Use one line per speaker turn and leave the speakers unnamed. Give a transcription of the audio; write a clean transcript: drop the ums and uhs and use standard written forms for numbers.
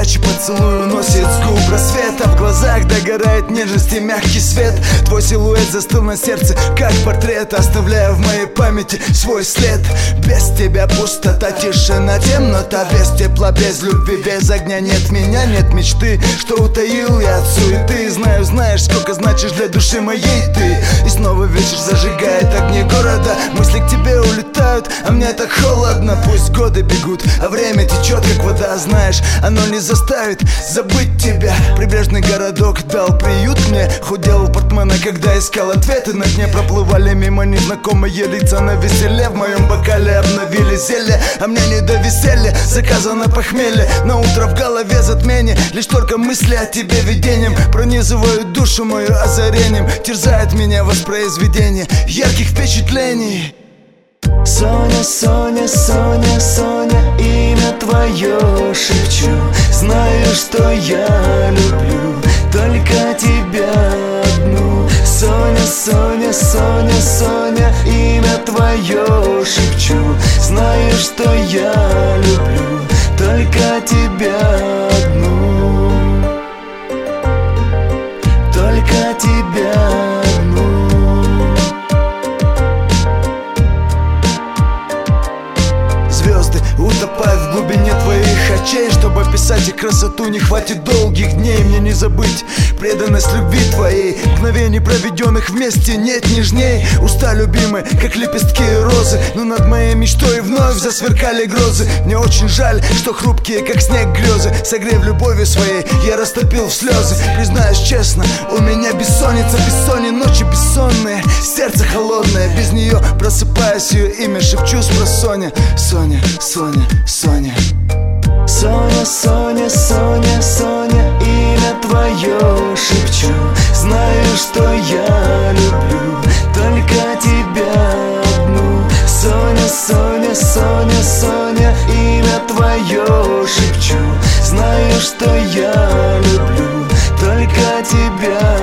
горячий поцелуй уносит с губ рассвет, а в глазах догорает нежность и мягкий свет. Твой силуэт застыл на сердце, как портрет, оставляя в моей памяти свой след. Без тебя пустота, тишина, темнота, без тепла, без любви, без огня. Нет меня, нет мечты, что утаил я от суеты. Знаю, знаешь, сколько значишь для души моей ты. И снова вечер зажигает огни города. Мысли к тебе улетают, а мне так холодно. Пусть годы бегут, а время течет, как вода. Знаешь, оно не заставит забыть тебя. Прибрежный городок дал приют мне. Худел у портмана, когда искал ответы. На дне проплывали мимо незнакомые лица. На веселе в моем бокале обновили зелье, а мне не до веселья, заказано похмелье. На утро в голове затмение, лишь только мысли о тебе видением пронизывают душу мою озарением. Терзает меня воспроизведение ярких впечатлений.
Соня, Соня, Соня, Соня, имя твое шепчу. Знаю, что я люблю только тебя одну. Соня, Соня, Соня, Соня, имя твое шепчу. Знаю, что я люблю только тебя одну. Только тебя одну.
Звезды утопают в глубине твоих очей. Чтобы описать их красоту, не хватит долгих дней. Мне не забыть преданность любви твоей. Мгновений, проведенных вместе, нет нежней. Уста любимые, как лепестки розы, но над моей мечтой вновь засверкали грозы. Мне очень жаль, что хрупкие, как снег, грезы, согрев любовью своей, я растопил в слезы. Признаюсь честно, у меня бессонница, бессонье, ночи бессонные, сердце холодное. Без нее просыпаюсь, ее имя шепчу спросонья. Соня, Соня, Соня.
Соня, Соня, Соня, Соня, имя твое шепчу. Знаю, что я люблю только тебя одну. Соня, Соня, Соня, Соня, имя твое шепчу. Знаю, что я люблю только тебя